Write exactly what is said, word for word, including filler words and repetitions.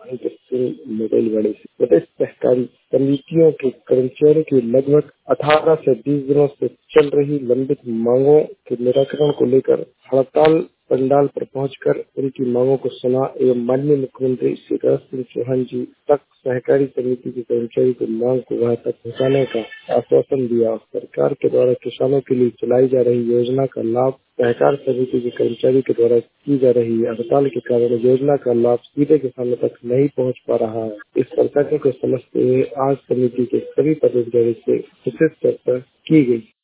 सिंह मुगलवाड़ी से प्रदेश सहकारी समितियों के कर्मचारियों की लगभग अठारह से बीस दिनों से चल रही लंबित मांगों के निराकरण को लेकर हड़ताल पंडाल पर पहुंचकर उनकी मांगों को सुना एवं माननीय मुख्यमंत्री शिवराज सिंह चौहान जी तक सहकारी समिति के कर्मचारी की मांग को वहां तक पहुंचाने का आश्वासन दिया। सरकार के द्वारा किसानों के लिए चलाई जा रही योजना का लाभ सहकार समिति के कर्मचारी के द्वारा की जा रही हड़ताल के कारण योजना का लाभ सीधे किसानों तक नहीं पहुंच पा रहा है। इस प्रकार को समझते हुए आज समिति के सभी पदाधिकारी से विशेष चर्चा की गई।